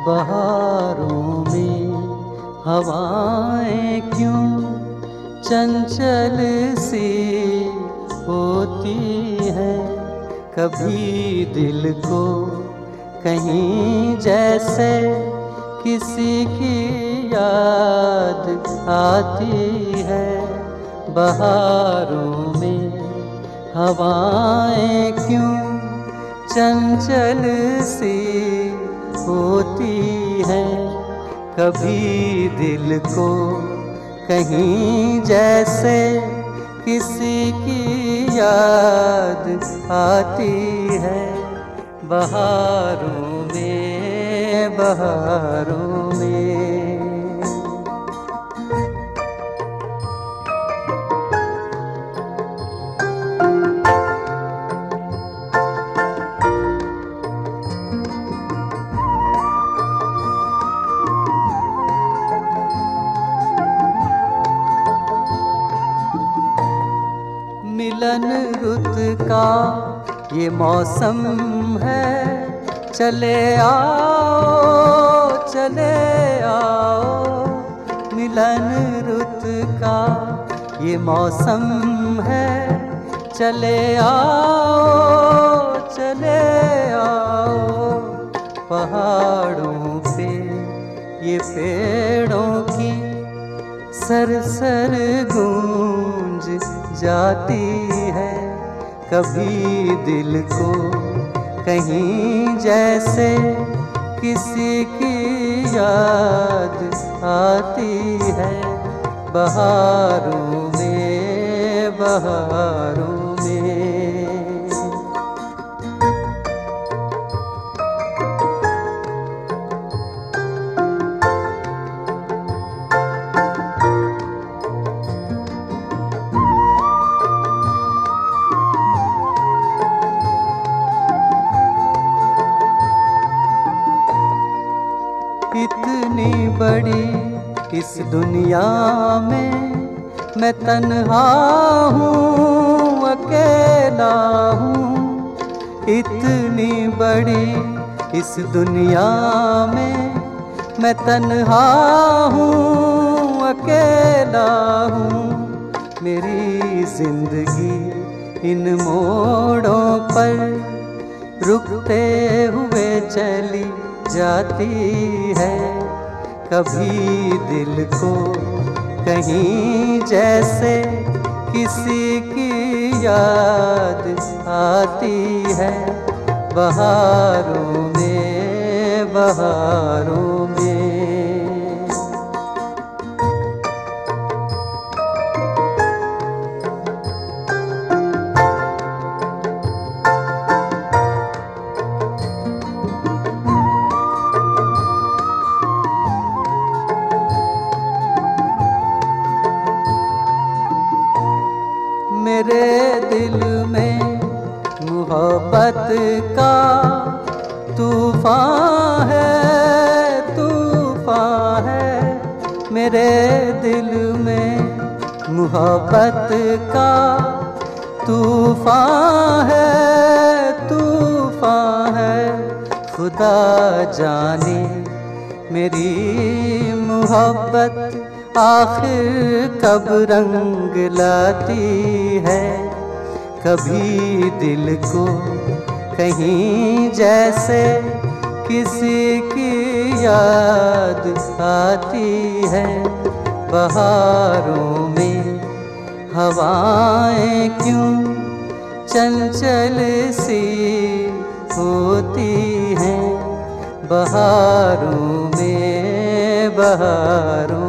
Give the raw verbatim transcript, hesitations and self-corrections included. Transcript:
बहारों में हवाएं क्यों चंचल सी होती है। कभी दिल को कहीं जैसे किसी की याद आती है। बहारों में हवाएं क्यों चंचल सी होती है। कभी दिल को कहीं जैसे किसी की याद आती है। बहारों में बहारों में मिलन रुत का ये मौसम है। चले आओ चले आओ, मिलन रुत का ये मौसम है। चले आओ चले आओ, पहाड़ों पे ये पेड़ों की सरसर गूंज जाती है। कभी दिल को कहीं जैसे किसी की याद आती है। बहारों में बहारों में इतनी बड़ी इस दुनिया में मैं तन्हा हूँ, अकेला हूँ। इतनी बड़ी इस दुनिया में मैं तन्हा हूँ, अकेला हूँ। मेरी जिंदगी इन मोड़ों पर रुकते हुए चली जाती है। कभी दिल को कहीं जैसे किसी की याद आती है। बहारों में बहारों में मेरे दिल में मोहब्बत का तूफान है, तूफान है। मेरे दिल में मोहब्बत का तूफान है, तूफान है। खुदा जाने मेरी मोहब्बत आखिर कब रंग लाती है। कभी दिल को कहीं जैसे किसी की याद आती है। बहारों में हवाएं क्यों चंचल सी होती हैं। बहारों में बहारों